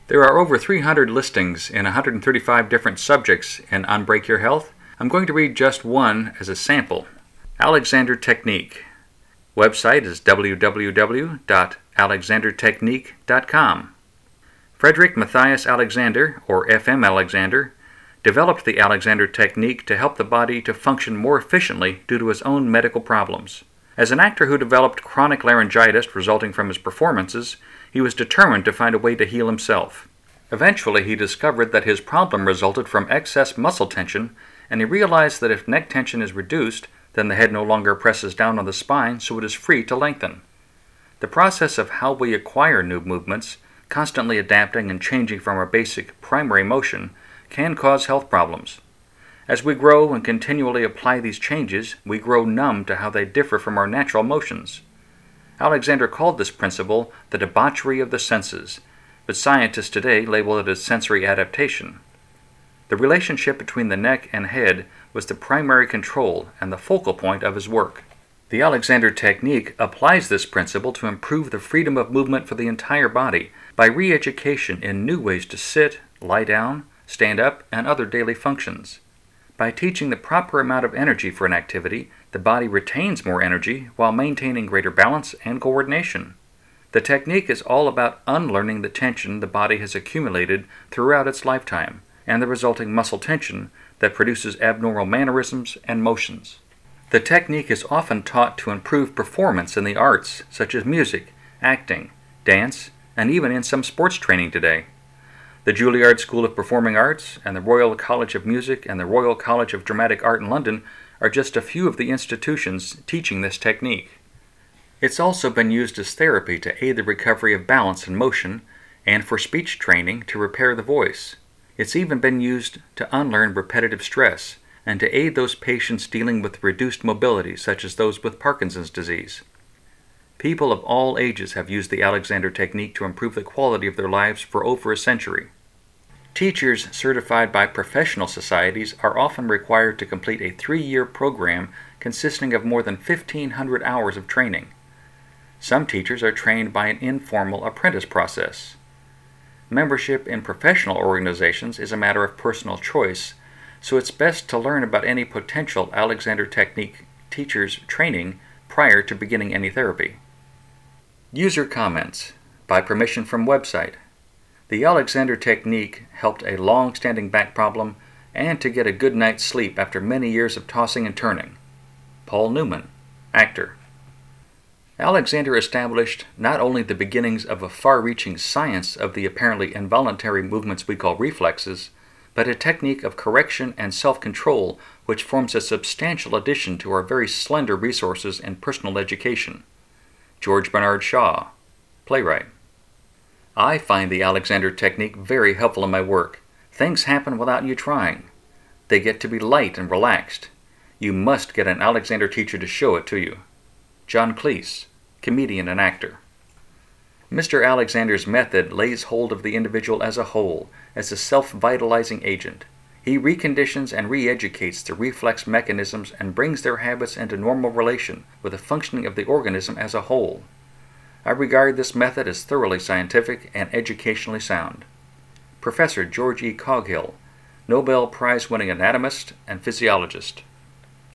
There are over 300 listings in 135 different subjects in Unbreak Your Health. I'm going to read just one as a sample. Alexander Technique. Website is www.alexandertechnique.com. Frederick Matthias Alexander, or F.M. Alexander, developed the Alexander Technique to help the body to function more efficiently due to his own medical problems. As an actor who developed chronic laryngitis resulting from his performances, he was determined to find a way to heal himself. Eventually, he discovered that his problem resulted from excess muscle tension, and he realized that if neck tension is reduced, then the head no longer presses down on the spine, so it is free to lengthen. The process of how we acquire new movements, constantly adapting and changing from our basic primary motion, can cause health problems. As we grow and continually apply these changes, we grow numb to how they differ from our natural motions. Alexander called this principle the debauchery of the senses, but scientists today label it as sensory adaptation. The relationship between the neck and head was the primary control and the focal point of his work. The Alexander Technique applies this principle to improve the freedom of movement for the entire body by re-education in new ways to sit, lie down, stand up, and other daily functions. By teaching the proper amount of energy for an activity, the body retains more energy while maintaining greater balance and coordination. The technique is all about unlearning the tension the body has accumulated throughout its lifetime and the resulting muscle tension that produces abnormal mannerisms and motions. The technique is often taught to improve performance in the arts, such as music, acting, dance, and even in some sports training today. The Juilliard School of Performing Arts and the Royal College of Music and the Royal College of Dramatic Art in London are just a few of the institutions teaching this technique. It's also been used as therapy to aid the recovery of balance and motion, and for speech training to repair the voice. It's even been used to unlearn repetitive stress and to aid those patients dealing with reduced mobility, such as those with Parkinson's disease. People of all ages have used the Alexander Technique to improve the quality of their lives for over a century. Teachers certified by professional societies are often required to complete a 3-year program consisting of more than 1,500 hours of training. Some teachers are trained by an informal apprentice process. Membership in professional organizations is a matter of personal choice, so it's best to learn about any potential Alexander Technique teachers' training prior to beginning any therapy. User comments. By permission from website. The Alexander Technique helped a long-standing back problem and to get a good night's sleep after many years of tossing and turning. Paul Newman, actor. Alexander established not only the beginnings of a far-reaching science of the apparently involuntary movements we call reflexes, but a technique of correction and self-control which forms a substantial addition to our very slender resources in personal education. George Bernard Shaw, playwright. I find the Alexander Technique very helpful in my work. Things happen without you trying. They get to be light and relaxed. You must get an Alexander teacher to show it to you. John Cleese, comedian and actor. Mr. Alexander's method lays hold of the individual as a whole, as a self-vitalizing agent. He reconditions and re-educates the reflex mechanisms and brings their habits into normal relation with the functioning of the organism as a whole. I regard this method as thoroughly scientific and educationally sound. Professor George E. Coghill, Nobel Prize-winning anatomist and physiologist.